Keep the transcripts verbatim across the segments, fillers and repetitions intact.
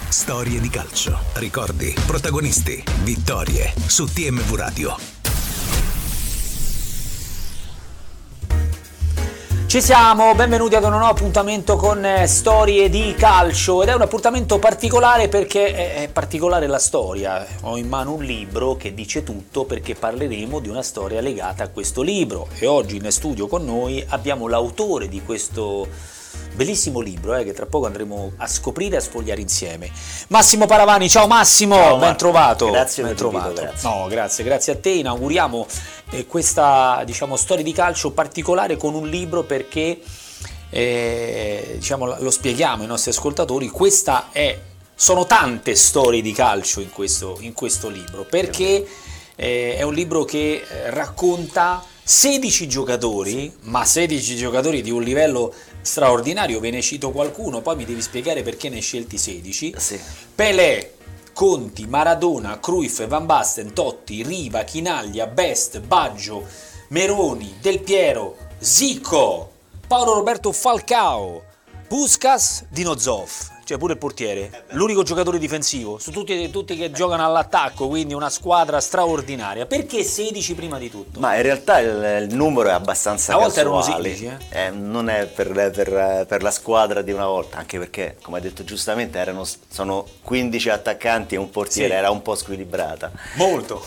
Storie di calcio, ricordi, protagonisti, vittorie su T M V Radio. Ci siamo, benvenuti ad un nuovo appuntamento con eh, Storie di Calcio, ed è un appuntamento particolare perché è, è particolare la storia. Ho in mano un libro che dice tutto, perché parleremo di una storia legata a questo libro, e oggi in studio con noi abbiamo l'autore di questo bellissimo libro, eh, che tra poco andremo a scoprire e a sfogliare insieme. Massimo Paravani, ciao Massimo, ciao, ben trovato. Grazie ben per trovato. l'invito, grazie. No, grazie, grazie a te. Inauguriamo eh, questa, diciamo, storia di calcio particolare con un libro perché eh, diciamo, lo spieghiamo ai nostri ascoltatori. Questa è sono tante storie di calcio in questo, in questo libro, perché eh, è un libro che eh, racconta sedici giocatori, ma sedici giocatori di un livello straordinario. Ve ne cito qualcuno, poi mi devi spiegare perché ne hai scelti sedici. Sì. Pelé, Conti, Maradona, Cruyff, Van Basten, Totti, Riva, Chinaglia, Best, Baggio, Meroni, Del Piero, Zico, Paolo Roberto Falcao, Puskas, Dino Zoff, cioè pure il portiere, l'unico giocatore difensivo, su tutti, tutti che giocano all'attacco, quindi una squadra straordinaria. Perché sedici prima di tutto? Ma in realtà il, il numero è abbastanza una volta casuale. erano sedici, eh? Eh, non è per, per, per la squadra di una volta, anche perché, come hai detto giustamente, erano, sono quindici attaccanti e un portiere, sì. Era un po' squilibrata. Molto.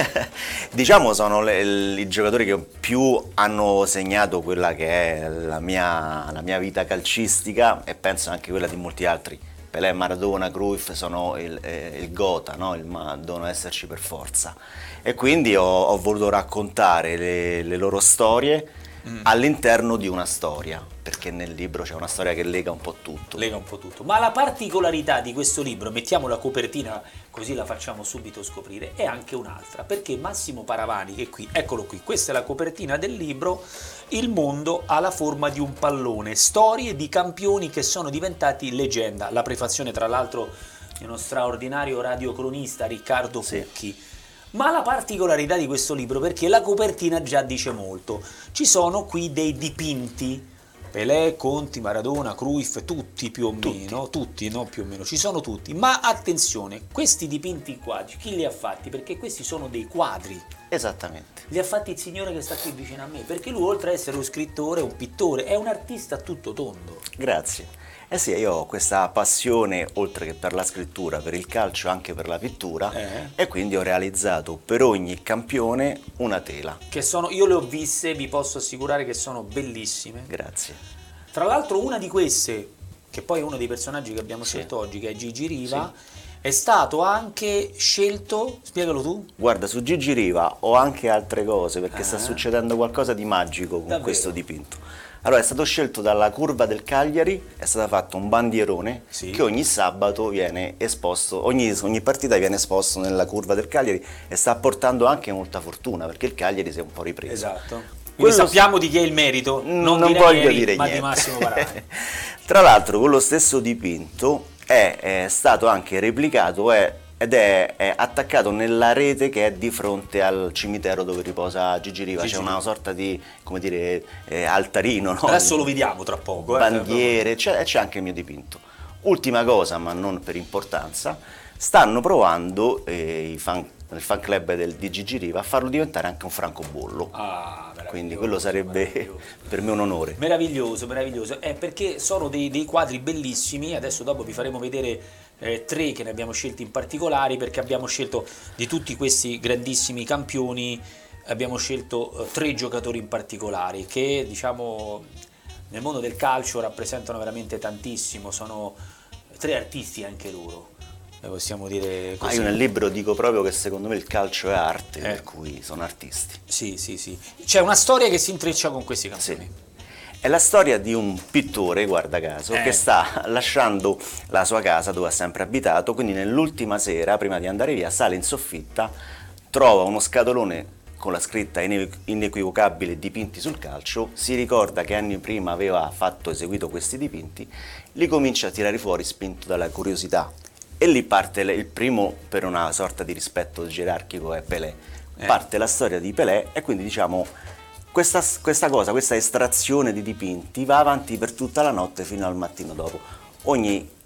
Diciamo sono le, i giocatori che più hanno segnato quella che è la mia, la mia vita calcistica, e penso anche quella di molti altri. Pelé, Maradona, Cruyff sono il, eh, il gota, no? Il, ma devono esserci per forza, e quindi ho, ho voluto raccontare le, le loro storie mm. all'interno di una storia, perché nel libro c'è una storia che lega un po' tutto. Lega un po' tutto. Ma la particolarità di questo libro, mettiamo la copertina così la facciamo subito scoprire, è anche un'altra, perché Massimo Paravani, che è qui, eccolo qui, questa è la copertina del libro. Il mondo ha la forma di un pallone, storie di campioni che sono diventati leggenda. La prefazione, tra l'altro, di uno straordinario radiocronista, Riccardo Fucchi. Sì. Ma la particolarità di questo libro, perché la copertina già dice molto, ci sono qui dei dipinti, Pelé, Conti, Maradona, Cruyff, tutti più o meno, tutti, tutti no più o meno, ci sono tutti, ma attenzione, questi dipinti qua, chi li ha fatti? Perché questi sono dei quadri. Esattamente. Li ha fatti il signore che sta qui vicino a me, perché lui, oltre ad essere un scrittore, un pittore, è un artista a tutto tondo. Grazie. Eh sì, io ho questa passione, oltre che per la scrittura, per il calcio, anche per la pittura, eh. e quindi ho realizzato per ogni campione una tela. Che sono, io le ho viste, vi posso assicurare che sono bellissime. Grazie. Tra l'altro una di queste, che poi è uno dei personaggi che abbiamo sì. scelto oggi, che è Gigi Riva, sì. è stato anche scelto, spiegalo tu. Guarda, su Gigi Riva ho anche altre cose, perché ah. sta succedendo qualcosa di magico con Davvero? questo dipinto. Allora, è stato scelto dalla curva del Cagliari, è stato fatto un bandierone sì. che ogni sabato viene esposto, ogni, ogni partita viene esposto nella curva del Cagliari, e sta portando anche molta fortuna, perché il Cagliari si è un po' ripreso. Esatto. Quindi sappiamo di chi è il merito, non, non dire voglio ieri, dire ma niente. Di Massimo Paravani. Tra l'altro, quello stesso dipinto è, è stato anche replicato è, ed è, è attaccato nella rete che è di fronte al cimitero dove riposa Gigi Riva. Gigi. C'è una sorta di, come dire, eh, altarino, no? Adesso lo vediamo tra poco. Bandiere, eh, c'è, c'è anche il mio dipinto. Ultima cosa, ma non per importanza, stanno provando eh, i fan, il fan club del, di Gigi Riva a farlo diventare anche un francobollo. Ah, quindi quello sarebbe per me un onore. Meraviglioso, meraviglioso. È perché sono dei, dei quadri bellissimi. Adesso dopo vi faremo vedere eh, tre che ne abbiamo scelti in particolare, perché abbiamo scelto di tutti questi grandissimi campioni, abbiamo scelto eh, tre giocatori in particolare che, diciamo, nel mondo del calcio rappresentano veramente tantissimo. Sono tre artisti anche loro, possiamo dire così. Ah, io nel libro dico proprio che secondo me il calcio è arte, eh. per cui sono artisti. Sì, sì, sì. C'è una storia che si intreccia con questi campioni. Sì. È la storia di un pittore, guarda caso, eh. che sta lasciando la sua casa dove ha sempre abitato, quindi nell'ultima sera, prima di andare via, sale in soffitta, trova uno scatolone con la scritta inequivocabile dipinti sul calcio, si ricorda che anni prima aveva fatto, eseguito questi dipinti, li comincia a tirare fuori spinto dalla curiosità. E lì parte il primo, per una sorta di rispetto gerarchico, è Pelé. Eh. Parte la storia di Pelé, e quindi diciamo questa, questa cosa, questa estrazione di dipinti va avanti per tutta la notte fino al mattino dopo. Ogni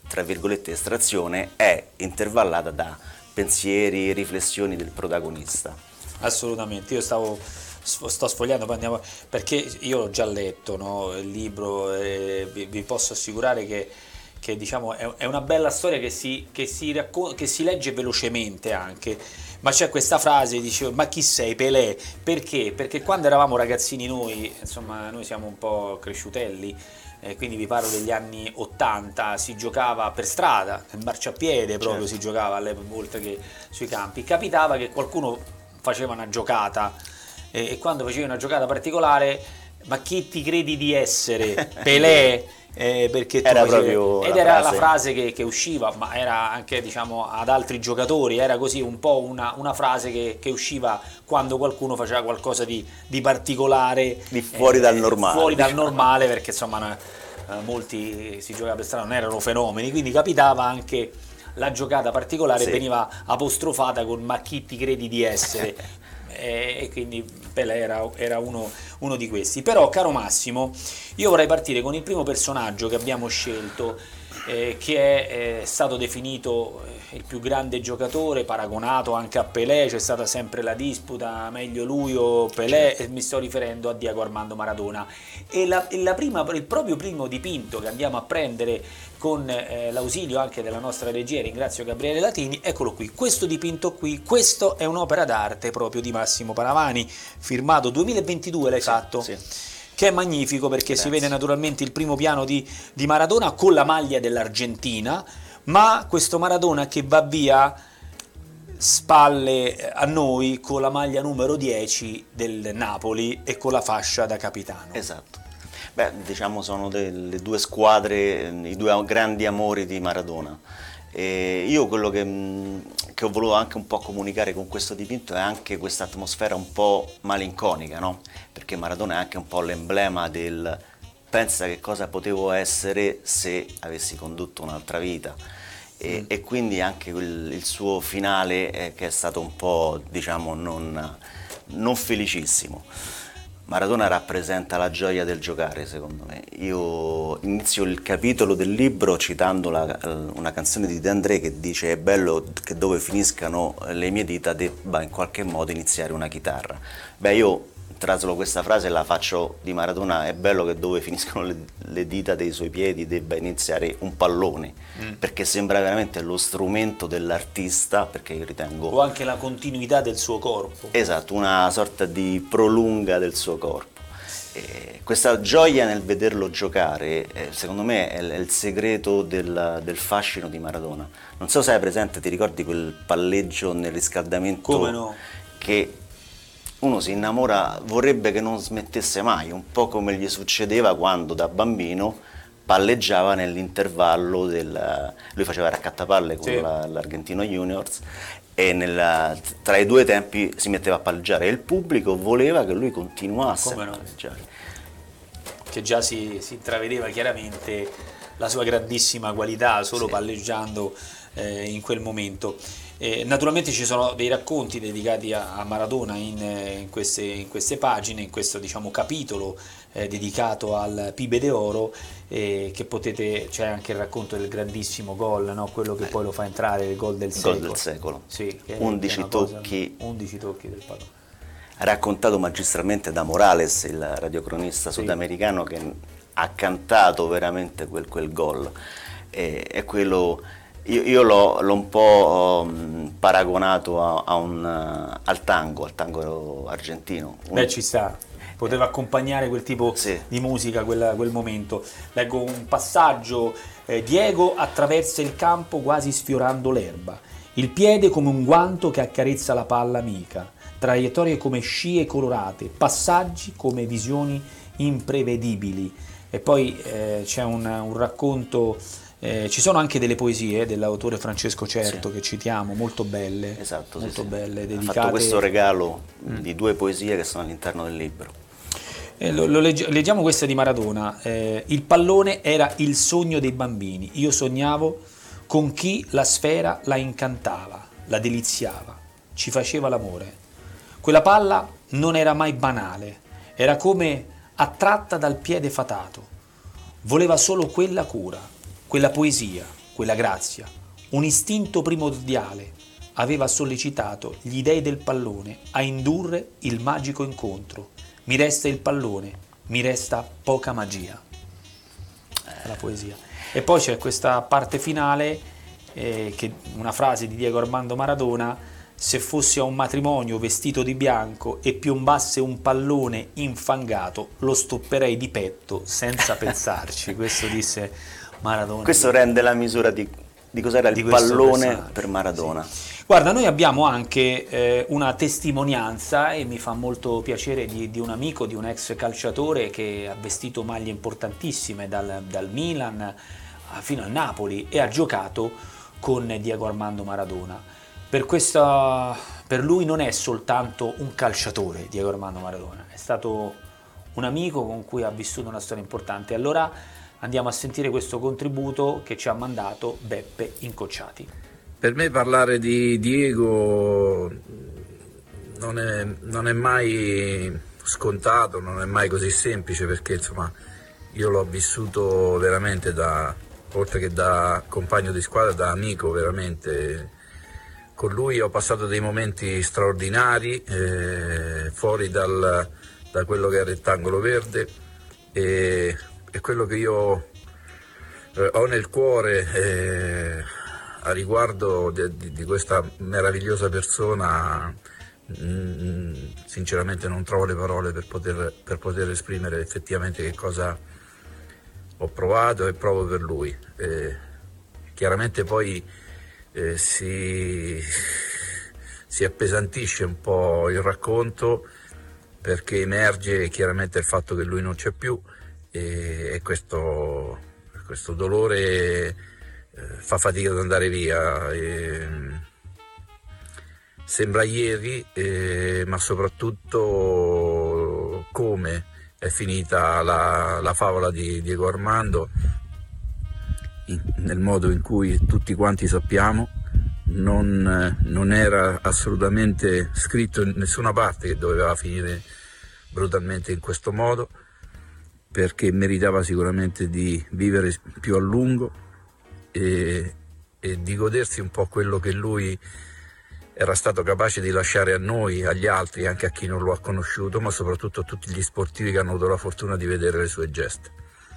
tra virgolette estrazione, è intervallata da pensieri e riflessioni del protagonista. Assolutamente, io stavo sto sfogliando, poi andiamo, perché io l'ho già letto, no, il libro, e vi, vi posso assicurare che, che diciamo, è, è una bella storia che si, che, si raccon- che si legge velocemente anche, ma c'è questa frase, dicevo, ma chi sei, Pelé? Perché? Perché quando eravamo ragazzini noi, insomma, noi siamo un po' cresciutelli, eh, quindi vi parlo degli anni ottanta, si giocava per strada, in marciapiede proprio, certo. Si giocava all'epoca, oltre che sui campi, capitava che qualcuno faceva una giocata, e, e quando facevi una giocata particolare, ma chi ti credi di essere? Pelé? Eh, perché tu era facevi, proprio ed la era frase. la frase che, che usciva, ma era anche, diciamo, ad altri giocatori, era così un po' una, una frase che, che usciva quando qualcuno faceva qualcosa di, di particolare, di fuori eh, dal normale, fuori diciamo. dal normale, perché insomma eh, molti si giocava per strada, non erano fenomeni, quindi capitava anche la giocata particolare, sì. Veniva apostrofata con ma chi ti credi di essere? E, e quindi Pelé era, era uno, uno di questi. Però, caro Massimo, io vorrei partire con il primo personaggio che abbiamo scelto, eh, che è eh, stato definito eh, il più grande giocatore, paragonato anche a Pelé, c'è stata sempre la disputa, meglio lui o Pelé, e mi sto riferendo a Diego Armando Maradona. E, la, e la prima, il proprio primo dipinto che andiamo a prendere con eh, l'ausilio anche della nostra regia, ringrazio Gabriele Latini, eccolo qui, questo dipinto qui, questo è un'opera d'arte proprio di Massimo Paravani, firmato duemilaventidue l'hai sì, fatto, sì. Che è magnifico perché Grazie. Si vede naturalmente il primo piano di, di Maradona con la maglia dell'Argentina, ma questo Maradona che va via spalle a noi con la maglia numero dieci del Napoli e con la fascia da capitano. Esatto. Beh, diciamo sono le due squadre, i due grandi amori di Maradona. E io quello che, che ho voluto anche un po' comunicare con questo dipinto è anche questa atmosfera un po' malinconica, no? Perché Maradona è anche un po' l'emblema del pensa che cosa potevo essere se avessi condotto un'altra vita. E, mm. e quindi anche il, il suo finale eh, che è stato un po', diciamo, non, non felicissimo. Maradona rappresenta la gioia del giocare, secondo me. Io inizio il capitolo del libro citando la, una canzone di De André che dice è bello che dove finiscano le mie dita debba in qualche modo iniziare una chitarra. Beh, io traslo questa frase e la faccio di Maradona, è bello che dove finiscono le, le dita dei suoi piedi debba iniziare un pallone, mm. perché sembra veramente lo strumento dell'artista, perché io ritengo... O anche la continuità del suo corpo. Esatto, una sorta di prolunga del suo corpo. E questa gioia nel vederlo giocare, eh, secondo me, è, è il segreto del, del fascino di Maradona. Non so se hai presente, ti ricordi quel palleggio nel riscaldamento? Come no? Che... uno si innamora, vorrebbe che non smettesse mai, un po' come gli succedeva quando da bambino palleggiava nell'intervallo del... lui faceva raccattapalle con sì. la, l'Argentino Juniors e nella, tra i due tempi si metteva a palleggiare e il pubblico voleva che lui continuasse come a no? palleggiare. Che già si, si intravedeva chiaramente la sua grandissima qualità solo sì. palleggiando eh, in quel momento. Eh, naturalmente ci sono dei racconti dedicati a, a Maradona in, in, queste, in queste pagine, in questo diciamo capitolo eh, dedicato al Pibe de Oro, eh, che potete, c'è anche il racconto del grandissimo gol, no? Quello che eh. poi lo fa entrare, il gol del secolo. Gol del secolo. Sì, undici tocchi, undici tocchi del pallone. Raccontato magistralmente da Morales, il radiocronista sì. sudamericano, che ha cantato veramente quel, quel gol. E, e quello... Io, io l'ho, l'ho un po' um, paragonato a, a un, uh, al tango, al tango argentino. Un... Beh, ci sta, poteva accompagnare quel tipo sì. di musica, quella, quel momento. Leggo un passaggio, eh, Diego attraversa il campo quasi sfiorando l'erba, il piede come un guanto che accarezza la palla amica, traiettorie come scie colorate, passaggi come visioni imprevedibili. E poi eh, c'è un, un racconto... Eh, ci sono anche delle poesie dell'autore Francesco Certo sì. che citiamo, molto belle, esatto, molto sì, belle, sì. dedicate... Ha fatto questo regalo mm. di due poesie che sono all'interno del libro. Eh, lo, lo legge, leggiamo questa di Maradona. Eh, il pallone era il sogno dei bambini, io sognavo con chi la sfera la incantava, la deliziava, ci faceva l'amore. Quella palla non era mai banale, era come attratta dal piede fatato, voleva solo quella cura, quella poesia, quella grazia, un istinto primordiale aveva sollecitato gli dei del pallone a indurre il magico incontro. Mi resta il pallone, mi resta poca magia. È la poesia. E poi c'è questa parte finale, eh, che una frase di Diego Armando Maradona: se fossi a un matrimonio vestito di bianco e piombasse un pallone infangato, lo stopperei di petto senza pensarci. Questo disse Maradona. Questo rende la misura di, di cos'era il pallone per Maradona. Sì. Guarda, noi abbiamo anche eh, una testimonianza, e mi fa molto piacere, di, di un amico, di un ex calciatore che ha vestito maglie importantissime dal, dal Milan fino al Napoli e ha giocato con Diego Armando Maradona. Per, questa, per lui non è soltanto un calciatore Diego Armando Maradona, è stato un amico con cui ha vissuto una storia importante. Allora andiamo a sentire questo contributo che ci ha mandato Beppe Incocciati. Per me parlare di Diego non è, non è mai scontato, non è mai così semplice, perché insomma io l'ho vissuto veramente da, oltre che da compagno di squadra, da amico veramente. Con lui ho passato dei momenti straordinari, eh, fuori dal, da quello che è il rettangolo verde, e, e quello che io eh, ho nel cuore eh, a riguardo di, di, di questa meravigliosa persona, mh, sinceramente non trovo le parole per poter, per poter esprimere effettivamente che cosa ho provato e provo per lui. Eh, chiaramente poi Eh, si, si appesantisce un po' il racconto, perché emerge chiaramente il fatto che lui non c'è più, e, e questo, questo dolore eh, fa fatica ad andare via. E, sembra ieri, eh, ma soprattutto come è finita la, la favola di Diego Armando, nel modo in cui tutti quanti sappiamo. Non, non era assolutamente scritto in nessuna parte che doveva finire brutalmente in questo modo, perché meritava sicuramente di vivere più a lungo e, e di godersi un po' quello che lui era stato capace di lasciare a noi, agli altri, anche a chi non lo ha conosciuto, ma soprattutto a tutti gli sportivi che hanno avuto la fortuna di vedere le sue gesta.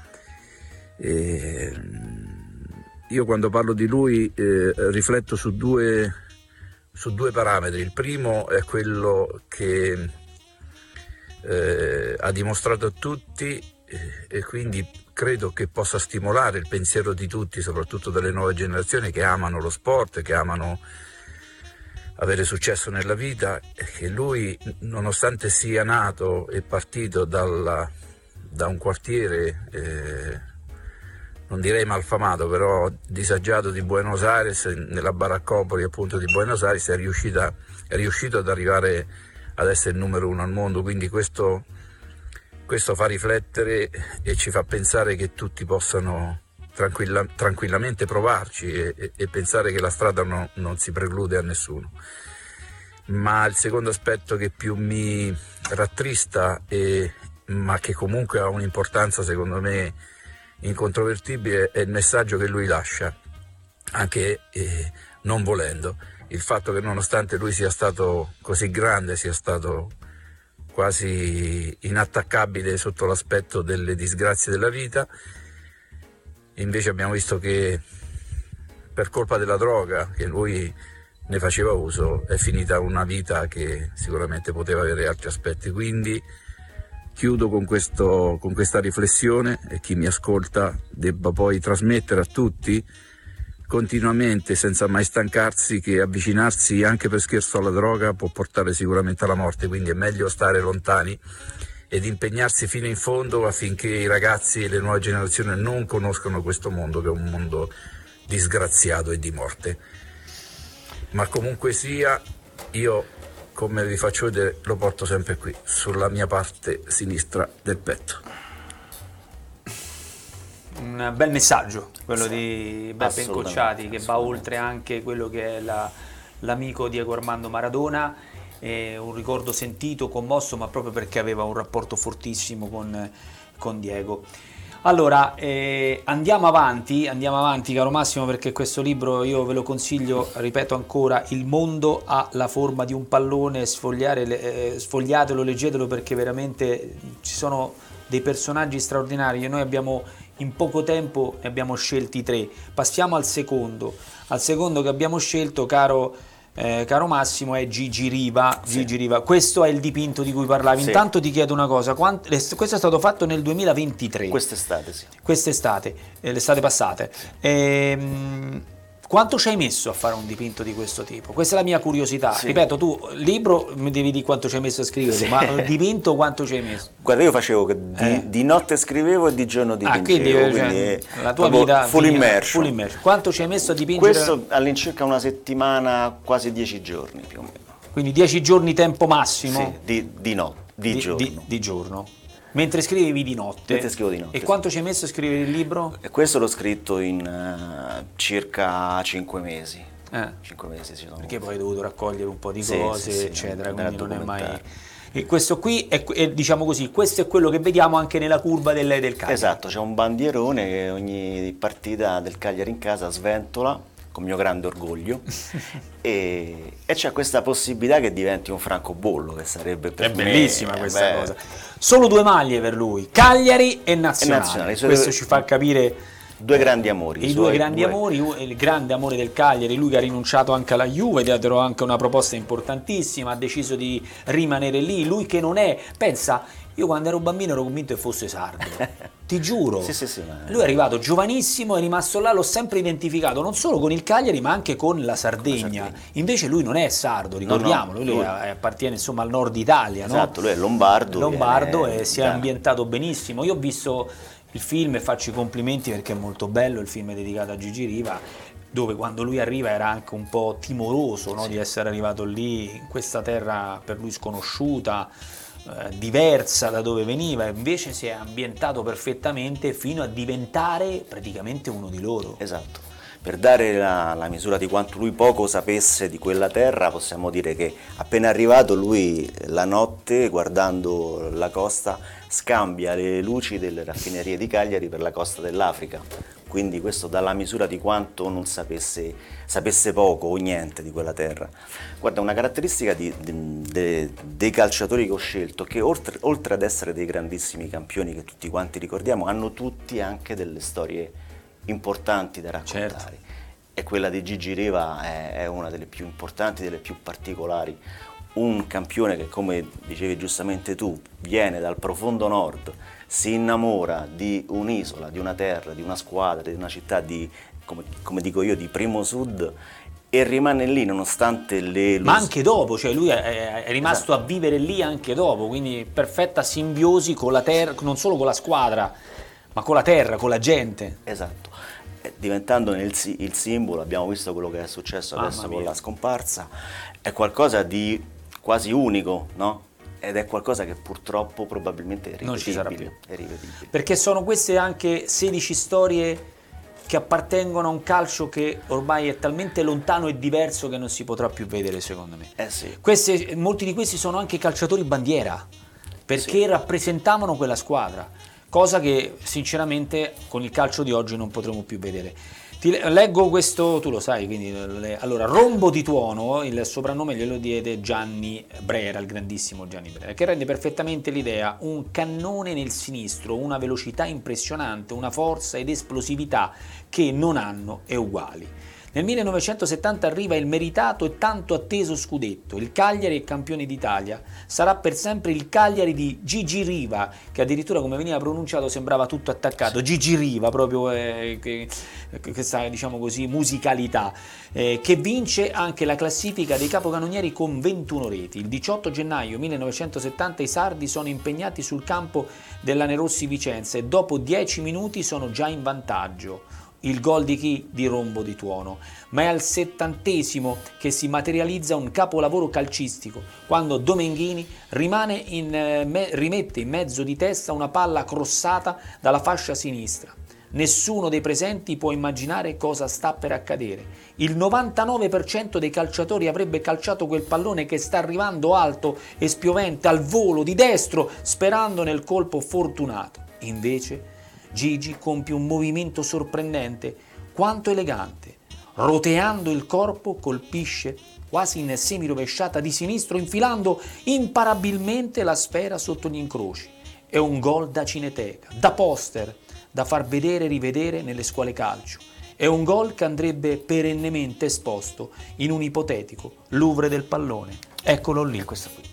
E io quando parlo di lui eh, rifletto su due, su due parametri. Il primo è quello che eh, ha dimostrato a tutti eh, e quindi credo che possa stimolare il pensiero di tutti, soprattutto delle nuove generazioni che amano lo sport, che amano avere successo nella vita, che lui, nonostante sia nato e partito dalla, da un quartiere eh, non direi malfamato, però disagiato di Buenos Aires, nella baraccopoli appunto di Buenos Aires, è, riuscita, è riuscito ad arrivare ad essere il numero uno al mondo. Quindi questo, questo fa riflettere e ci fa pensare che tutti possano tranquilla, tranquillamente provarci e, e, e pensare che la strada no, non si preclude a nessuno. Ma il secondo aspetto che più mi rattrista, e, ma che comunque ha un'importanza secondo me incontrovertibile, è il messaggio che lui lascia, anche eh, non volendo. Il fatto che nonostante lui sia stato così grande, sia stato quasi inattaccabile sotto l'aspetto delle disgrazie della vita, invece abbiamo visto che per colpa della droga, che lui ne faceva uso, è finita una vita che sicuramente poteva avere altri aspetti. Quindi chiudo con, questo, con questa riflessione, e chi mi ascolta debba poi trasmettere a tutti continuamente, senza mai stancarsi, che avvicinarsi anche per scherzo alla droga può portare sicuramente alla morte, quindi è meglio stare lontani ed impegnarsi fino in fondo affinché i ragazzi e le nuove generazioni non conoscano questo mondo, che è un mondo disgraziato e di morte. Ma comunque sia, io, come vi faccio vedere, lo porto sempre qui, sulla mia parte sinistra del petto. Un bel messaggio, quello di Beppe Incocciati, che va oltre anche quello che è la, l'amico Diego Armando Maradona. È un ricordo sentito, commosso, ma proprio perché aveva un rapporto fortissimo con, con Diego. Allora, eh, andiamo avanti, andiamo avanti caro Massimo, perché questo libro io ve lo consiglio, ripeto ancora, Il mondo ha la forma di un pallone, sfogliare, eh, sfogliatelo, leggetelo, perché veramente ci sono dei personaggi straordinari e noi abbiamo in poco tempo ne abbiamo scelti tre. Passiamo al secondo, al secondo che abbiamo scelto, caro Eh, caro Massimo, è Gigi Riva. Sì. Gigi Riva. Questo è il dipinto di cui parlavi. Sì. Intanto ti chiedo una cosa, quant- questo è stato fatto nel duemilaventitré, Quest'estate, sì. quest'estate, eh, l'estate passate. Ehm, quanto ci hai messo a fare un dipinto di questo tipo? Questa è la mia curiosità. Sì. Ripeto, tu libro mi devi dire quanto ci hai messo a scrivere, Sì. ma il dipinto quanto ci hai messo? Guarda, io facevo che di, Eh. di notte scrivevo e di giorno Ah, dipingevo, quindi, quindi, cioè, è la tua proprio vita full via- immersion. full immersion. Quanto ci hai messo a dipingere? Questo all'incirca una settimana, quasi dieci giorni più o meno. Quindi dieci giorni tempo massimo? Sì, di, di no, di, di, giorno. di- di giorno. Mentre scrivevi di notte? Mentre scrivo di notte, E sì. quanto ci hai messo a scrivere il libro? E questo l'ho scritto in eh, circa cinque mesi. Eh. Cinque mesi, ci sono. Perché poi hai dovuto raccogliere un po' di Sì, cose, sì, sì, eccetera, andare quindi a non è mai... documentare. E questo qui, è, è, diciamo così, questo è quello che vediamo anche nella curva del, del Cagliari. Esatto, c'è un bandierone che ogni partita del Cagliari in casa sventola, con mio grande orgoglio, e, e c'è questa possibilità che diventi un francobollo, che sarebbe per È me, bellissima eh, questa beh, cosa. Solo due maglie per lui, Cagliari e Nazionale. E Nazionale, sono Questo due- ci fa capire Due grandi amori. i i due suoi grandi due- amori, il grande amore del Cagliari, lui che ha rinunciato anche alla Juve, dietro anche una proposta importantissima, ha deciso di rimanere lì, lui che non è, pensa, io quando ero bambino ero convinto che fosse sardo, ti giuro. Sì, sì, sì, ma- Lui è arrivato giovanissimo, è rimasto là, l'ho sempre identificato non solo con il Cagliari ma anche con la Sardegna. Sardegna. Invece lui non è sardo, ricordiamolo, no, lui, lui- appartiene insomma al nord Italia, no? Esatto, lui è lombardo. Lombardo viene e si è da- ambientato benissimo. Io ho visto il film e faccio i complimenti perché è molto bello, il film è dedicato a Gigi Riva, dove quando lui arriva era anche un po' timoroso, no, di essere arrivato lì in questa terra per lui sconosciuta, eh, diversa da dove veniva, e invece si è ambientato perfettamente fino a diventare praticamente uno di loro. Esatto. Per dare la, la misura di quanto lui poco sapesse di quella terra, possiamo dire che appena arrivato lui la notte, guardando la costa, scambia le luci delle raffinerie di Cagliari per la costa dell'Africa. Quindi questo dà la misura di quanto non sapesse, sapesse poco o niente di quella terra. Guarda, una caratteristica di, di- de- dei calciatori che ho scelto, che oltre, oltre ad essere dei grandissimi campioni che tutti quanti ricordiamo, hanno tutti anche delle storie importanti da raccontare. Certo. E quella di Gigi Riva è, è una delle più importanti, delle più particolari. Un campione che, come dicevi giustamente tu, viene dal profondo nord, si innamora di un'isola, di una terra, di una squadra, di una città di, come, come dico io, di primo sud, e rimane lì nonostante le... Ma anche dopo, cioè lui è, è rimasto Esatto. a vivere lì anche dopo, quindi perfetta simbiosi con la terra, non solo con la squadra, ma con la terra, con la gente. Esatto, Eh, diventando il, si- il simbolo, abbiamo visto quello che è successo Mamma adesso mia. con la scomparsa, è qualcosa di quasi unico, no? Ed è qualcosa che purtroppo probabilmente è Non ci sarà irripetibile. È irripetibile. Perché sono queste anche sedici storie che appartengono a un calcio che ormai è talmente lontano e diverso che non si potrà più vedere, secondo me. Eh sì. Queste- molti di questi sono anche calciatori bandiera, perché Sì. rappresentavano quella squadra, cosa che sinceramente con il calcio di oggi non potremo più vedere. Ti le- leggo questo, tu lo sai, quindi le- allora Rombo di Tuono, il soprannome glielo diede Gianni Brera, il grandissimo Gianni Brera, che rende perfettamente l'idea: un cannone nel sinistro, una velocità impressionante, una forza ed esplosività che non hanno e uguali. Nel millenovecentosettanta arriva il meritato e tanto atteso scudetto. Il Cagliari è campione d'Italia. Sarà per sempre il Cagliari di Gigi Riva, che addirittura come veniva pronunciato sembrava tutto attaccato. Gigi Riva, proprio eh, che- che- questa, diciamo così, musicalità, eh, che vince anche la classifica dei capocannonieri con ventuno reti. Il diciotto gennaio millenovecentosettanta i sardi sono impegnati sul campo della Nerossi Vicenza e dopo dieci minuti sono già in vantaggio. Il gol di chi? Di Rombo di Tuono, ma è al settantesimo che si materializza un capolavoro calcistico, quando Domenghini rimane in, eh, me- rimette in mezzo di testa una palla crossata dalla fascia sinistra. Nessuno dei presenti può immaginare cosa sta per accadere. Il novantanove per cento dei calciatori avrebbe calciato quel pallone che sta arrivando alto e spiovente al volo di destro, sperando nel colpo fortunato. Invece Gigi compie un movimento sorprendente quanto elegante. Roteando il corpo colpisce quasi in semirovesciata di sinistro, infilando imparabilmente la sfera sotto gli incroci. È un gol da cineteca, da poster, da far vedere e rivedere nelle scuole calcio. È un gol che andrebbe perennemente esposto in un ipotetico Louvre del pallone. Eccolo lì. Questo qui.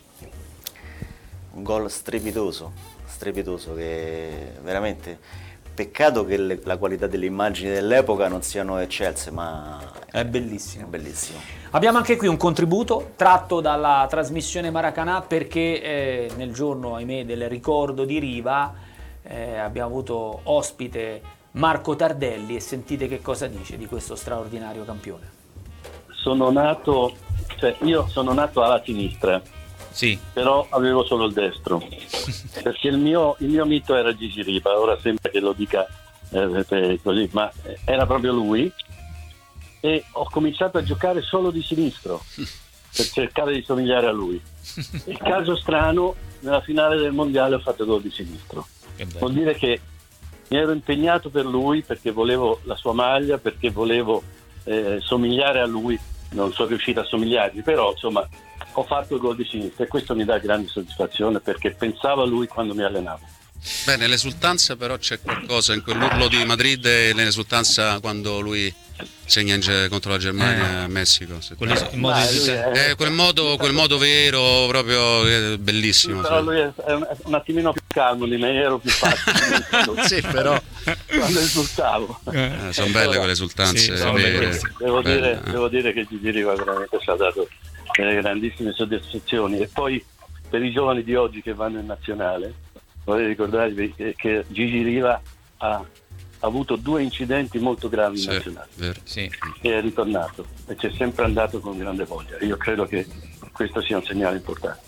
Un gol strepitoso, strepitoso, che veramente peccato che le, la qualità delle immagini dell'epoca non siano eccelse, ma è bellissimo. È bellissimo. Abbiamo anche qui un contributo tratto dalla trasmissione Maracanã, perché eh, nel giorno, ahimè, del ricordo di Riva eh, abbiamo avuto ospite Marco Tardelli, e sentite che cosa dice di questo straordinario campione. Sono nato, cioè io sono nato alla sinistra, sì, però avevo solo il destro, perché il mio, il mio mito era Gigi Riva. Ora sembra che lo dica eh, così, ma era proprio lui, e ho cominciato a giocare solo di sinistro per cercare di somigliare a lui. Il caso strano, nella finale del mondiale ho fatto gol di sinistro. Vuol dire che mi ero impegnato per lui, perché volevo la sua maglia, perché volevo eh, somigliare a lui. Non sono riuscito a somigliargli, però insomma ho fatto il gol di sinistra, e questo mi dà grande soddisfazione, perché pensavo a lui quando mi allenavo. Beh, nell'esultanza però c'è qualcosa in quell'urlo di Madrid, e nell'esultanza quando lui segna in, contro la Germania e eh. Messico. Quel modo, è... eh, quel modo, quel modo vero, proprio eh, bellissimo. Sì, però lui è un, un attimino più calmo di me, ero più facile. Sì, però quando esultavo. Eh, sono belle allora, quelle esultanze. Sì, vere, devo, dire, eh. devo dire che Gigi Riva veramente ci ha dato delle grandissime soddisfazioni. E poi per i giovani di oggi che vanno in nazionale, vorrei ricordarvi che, che Gigi Riva ha ha avuto due incidenti molto gravi in sì, nazionale, vero, sì. E è ritornato e c'è sempre andato con grande voglia. Io credo che questo sia un segnale importante.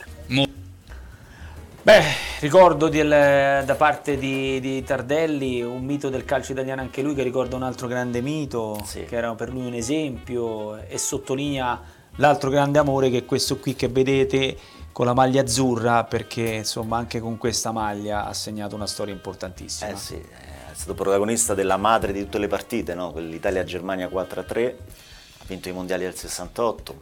Beh, ricordo del, da parte di, di Tardelli un mito del calcio italiano, anche lui, che ricorda un altro grande mito, sì, che era per lui un esempio, e sottolinea l'altro grande amore, che è questo qui che vedete con la maglia azzurra, perché insomma anche con questa maglia ha segnato una storia importantissima. Eh sì, è stato protagonista della madre di tutte le partite, no? L'Italia-Germania quattro a tre, ha vinto i mondiali del sessantotto,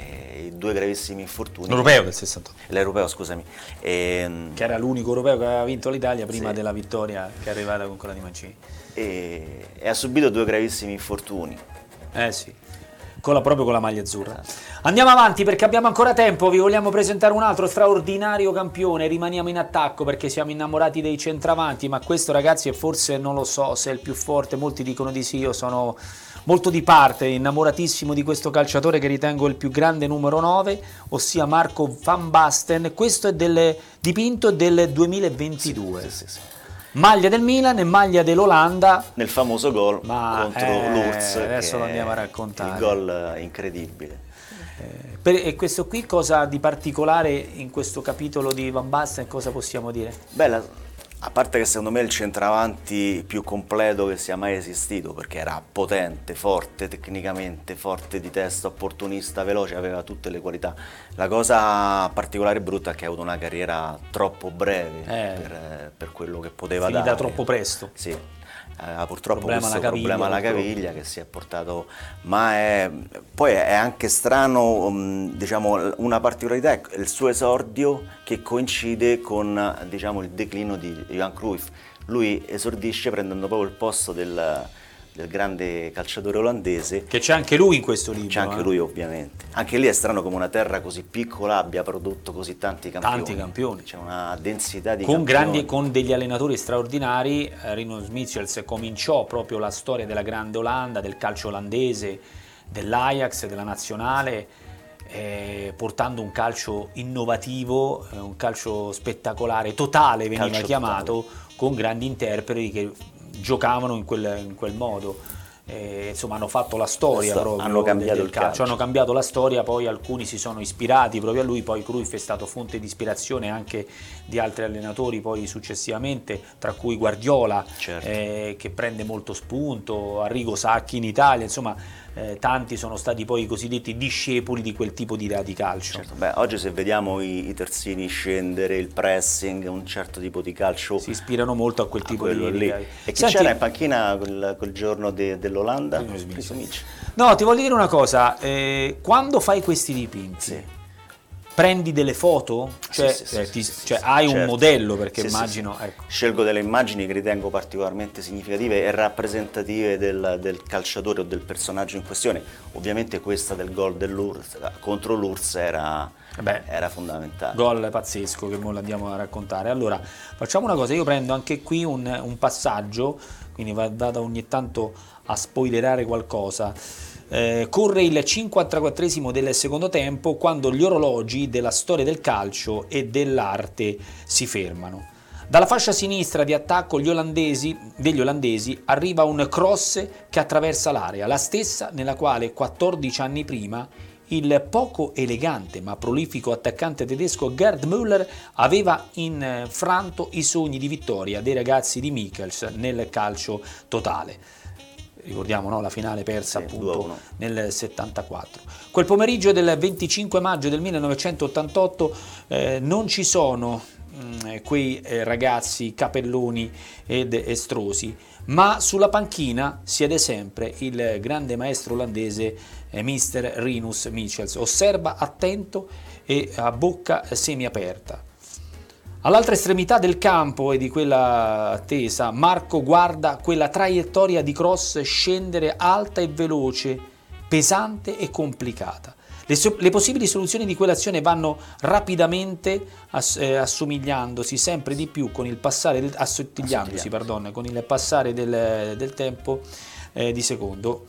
e i due gravissimi infortuni. L'europeo del sessantotto. L'europeo, scusami. E, che era l'unico europeo che aveva vinto l'Italia prima sì, della vittoria che è arrivata con quella di Mancini. E, e ha subito due gravissimi infortuni. Eh sì. Con la, proprio con la maglia azzurra. Andiamo avanti perché abbiamo ancora tempo, vi vogliamo presentare un altro straordinario campione. Rimaniamo in attacco perché siamo innamorati dei centravanti, ma questo, ragazzi, è forse, non lo so se è il più forte, molti dicono di sì, io sono molto di parte, innamoratissimo di questo calciatore che ritengo il più grande numero nove, ossia Marco van Basten. Questo è del dipinto del duemilaventidue. Sì, sì, sì, sì. Maglia del Milan e maglia dell'Olanda nel famoso gol Ma, contro eh, l'Urz, adesso lo andiamo a raccontare. Il gol incredibile. Eh, per, e questo qui cosa di particolare in questo capitolo di Van Basten, cosa possiamo dire? Beh, a parte che secondo me è il centravanti più completo che sia mai esistito, perché era potente, forte tecnicamente, forte di testa, opportunista, veloce, aveva tutte le qualità. La cosa particolare e brutta è che ha avuto una carriera troppo breve eh, per, per quello che poteva finita dare. Troppo presto. Sì, eh, purtroppo problema questo alla caviglia, problema alla caviglia che si è portato, ma è, poi è anche strano, um, diciamo, una particolarità è il suo esordio che coincide con, diciamo, il declino di Johan Cruyff. Lui esordisce prendendo proprio il posto del, del grande calciatore olandese, che c'è anche lui in questo libro. C'è anche eh? lui, ovviamente. Anche lì è strano come una terra così piccola abbia prodotto così tanti campioni. Tanti campioni. C'è una densità di con campioni. grandi, con degli allenatori straordinari. Rino Smichels cominciò proprio la storia della grande Olanda, del calcio olandese, dell'Ajax, della nazionale, eh, portando un calcio innovativo, eh, un calcio spettacolare, totale veniva calcio chiamato, totale, con grandi interpreti che giocavano in quel, in quel modo. Eh, insomma, hanno fatto la storia proprio, hanno cambiato del il calcio. calcio, hanno cambiato la storia, poi alcuni si sono ispirati proprio a lui, poi Cruyff è stato fonte di ispirazione anche di altri allenatori poi successivamente, tra cui Guardiola, certo, eh, che prende molto spunto, Arrigo Sacchi in Italia, insomma eh, tanti sono stati poi i cosiddetti discepoli di quel tipo di, di calcio. Certo, beh, oggi se vediamo i, i terzini scendere, il pressing, un certo tipo di calcio si ispirano molto a quel a tipo di, lì. di... E chi Senti, c'era in panchina quel, quel giorno de, dell'Olanda? No, ti voglio dire una cosa, eh, quando fai questi dipinti, sì. prendi delle foto? Cioè, sì, sì, eh, sì, ti, sì, cioè sì, hai certo. un modello, perché sì, immagino... Sì, sì. Ecco. Scelgo delle immagini che ritengo particolarmente significative e rappresentative del, del calciatore o del personaggio in questione. Ovviamente questa del gol dell'U R S S contro l'U R S S era, Beh, era fondamentale. Gol pazzesco che ora andiamo a raccontare. Allora, facciamo una cosa, io prendo anche qui un, un passaggio, quindi vado ogni tanto a spoilerare qualcosa. Eh, corre il cinquantaquattresimo del secondo tempo, quando gli orologi della storia del calcio e dell'arte si fermano. Dalla fascia sinistra di attacco gli olandesi, degli olandesi arriva un cross che attraversa l'area, la stessa nella quale quattordici anni prima il poco elegante ma prolifico attaccante tedesco Gerd Müller aveva infranto i sogni di vittoria dei ragazzi di Michels nel calcio totale. Ricordiamo, no? La finale persa sì, appunto nel settantaquattro. Quel pomeriggio del venticinque maggio del millenovecentottantotto eh, non ci sono mh, quei eh, ragazzi capelloni ed estrosi, ma sulla panchina siede sempre il grande maestro olandese eh, mister Rinus Michels. Osserva attento e a bocca semiaperta. All'altra estremità del campo e di quella attesa, Marco guarda quella traiettoria di cross scendere alta e veloce, pesante e complicata. Le, so- le possibili soluzioni di quell'azione vanno rapidamente ass- eh, assomigliandosi sempre di più con il passare del- assottigliandosi, pardon, con il passare del, del tempo eh, di secondo.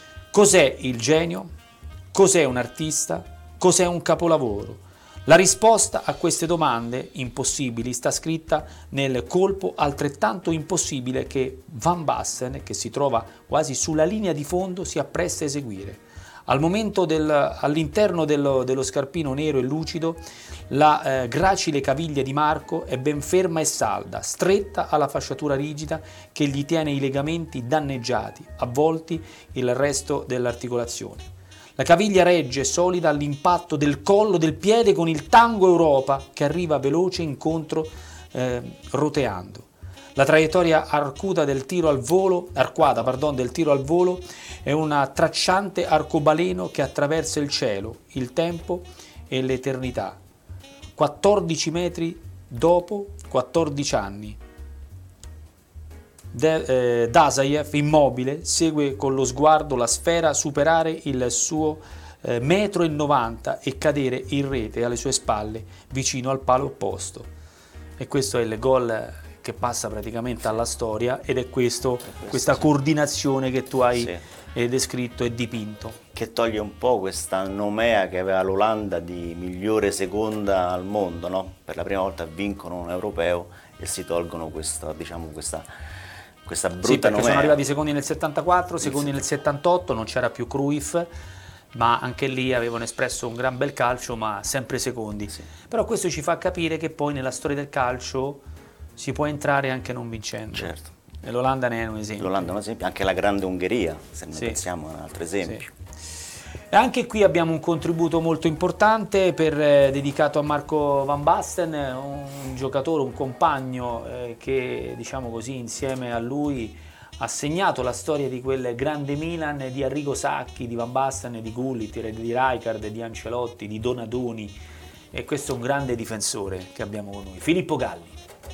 Cos'è il genio? Cos'è un artista? Cos'è un capolavoro? La risposta a queste domande impossibili sta scritta nel colpo altrettanto impossibile che Van Basten, che si trova quasi sulla linea di fondo, si appresta a eseguire. Al momento del, all'interno dello, dello scarpino nero e lucido, la eh, gracile caviglia di Marco è ben ferma e salda, stretta alla fasciatura rigida che gli tiene i legamenti danneggiati, avvolti il resto dell'articolazione. La caviglia regge solida all'impatto del collo del piede con il tango Europa che arriva veloce incontro eh, roteando. La traiettoria arcuta del tiro al volo, arcuata, pardon, del tiro al volo è una tracciante arcobaleno che attraversa il cielo, il tempo e l'eternità. quattordici metri dopo, quattordici anni. De, eh, Dasaev, immobile, segue con lo sguardo la sfera superare il suo eh, metro e novanta e cadere in rete alle sue spalle vicino al palo opposto. E questo è il gol che passa praticamente alla storia ed è questo, questo questa sì. coordinazione che tu hai sì. descritto e dipinto. Che toglie un po' questa nomea che aveva l'Olanda di migliore seconda al mondo, no? Per la prima volta vincono un europeo e si tolgono questa, diciamo, questa questa brutta sì, perché nomea. Sono arrivati secondi nel settantaquattro, secondi nel settantotto, non c'era più Cruyff, ma anche lì avevano espresso un gran bel calcio, ma sempre secondi. Sì. Però questo ci fa capire che poi nella storia del calcio si può entrare anche non vincendo. Certo. E l'Olanda ne è un esempio. L'Olanda è un esempio, anche la grande Ungheria, se ne sì. pensiamo a un altro esempio. Sì. E anche qui abbiamo un contributo molto importante per, eh, dedicato a Marco Van Basten, un giocatore, un compagno eh, che, diciamo così, insieme a lui ha segnato la storia di quel grande Milan di Arrigo Sacchi, di Van Basten, di Gullit, di Rijkaard, di Ancelotti, di Donadoni, e questo è un grande difensore che abbiamo con noi, Filippo Galli.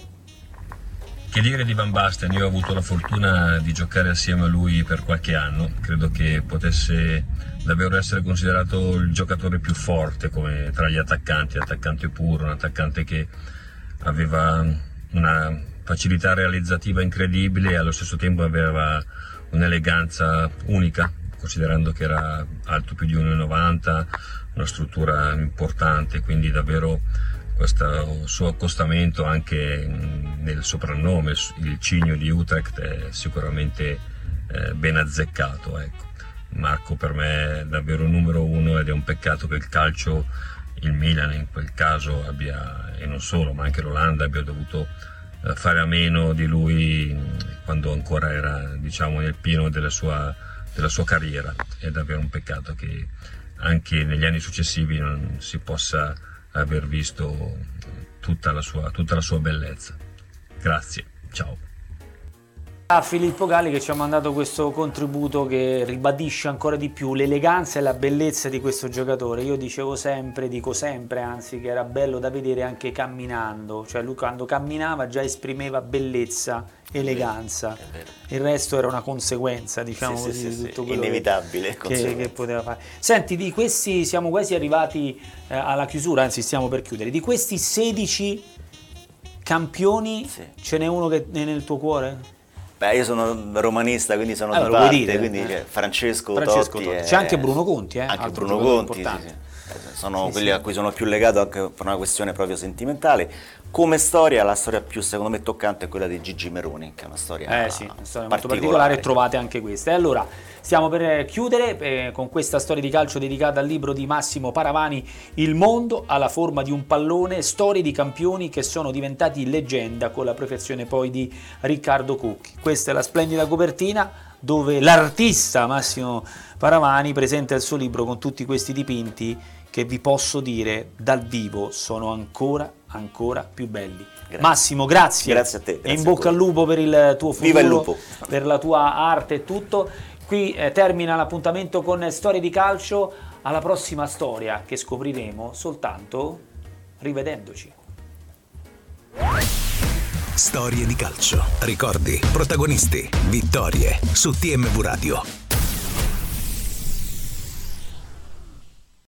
Che dire di Van Basten? Io ho avuto la fortuna di giocare assieme a lui per qualche anno, credo che potesse davvero essere considerato il giocatore più forte come tra gli attaccanti, attaccante puro, un attaccante che aveva una facilità realizzativa incredibile e allo stesso tempo aveva un'eleganza unica, considerando che era alto più di uno e novanta, una struttura importante, quindi davvero questo suo accostamento anche nel soprannome, il Cigno di Utrecht, è sicuramente eh, ben azzeccato. Ecco. Marco per me è davvero numero uno ed è un peccato che il calcio, il Milan in quel caso abbia, e non solo, ma anche l'Olanda abbia dovuto eh, fare a meno di lui quando ancora era, diciamo, nel pieno della sua della sua carriera. È davvero un peccato che anche negli anni successivi non si possa aver visto tutta la sua, tutta la sua bellezza. Grazie, ciao. A Filippo Galli che ci ha mandato questo contributo che ribadisce ancora di più l'eleganza e la bellezza di questo giocatore. Io dicevo sempre, dico sempre anzi, che era bello da vedere anche camminando, cioè lui quando camminava già esprimeva bellezza, eleganza, il resto era una conseguenza, diciamo sì, così, sì, di sì, tutto quello inevitabile che, che, che poteva fare. Senti, di questi siamo quasi arrivati eh, alla chiusura, anzi stiamo per chiudere, di questi sedici campioni sì. ce n'è uno che è nel tuo cuore? Beh, io sono romanista, quindi sono allora, di parte, dire, quindi eh. cioè, Francesco, Francesco Totti. Totti. È... C'è anche Bruno Conti, eh? Anche Altro Bruno Conti, sì, sì. Sono sì, quelli sì. a cui sono più legato anche per una questione proprio sentimentale. Come storia, la storia più secondo me toccante è quella di Gigi Meroni, che è una storia, eh, sì, una storia molto particolare. particolare, e trovate anche queste. E allora, stiamo per chiudere eh, con questa storia di calcio dedicata al libro di Massimo Paravani, Il mondo alla forma di un pallone, storie di campioni che sono diventati leggenda, con la prefazione poi di Riccardo Cucchi. Questa è la splendida copertina dove l'artista Massimo Paravani presenta il suo libro con tutti questi dipinti che vi posso dire dal vivo sono ancora ancora più belli. Grazie. Massimo, grazie. Grazie a te. Grazie e in bocca al lupo per il tuo futuro, Viva il lupo. Per la tua arte e tutto. Qui eh, termina l'appuntamento con Storie di Calcio, alla prossima storia che scopriremo soltanto rivedendoci. Storie di calcio, ricordi, protagonisti, vittorie su T M V Radio.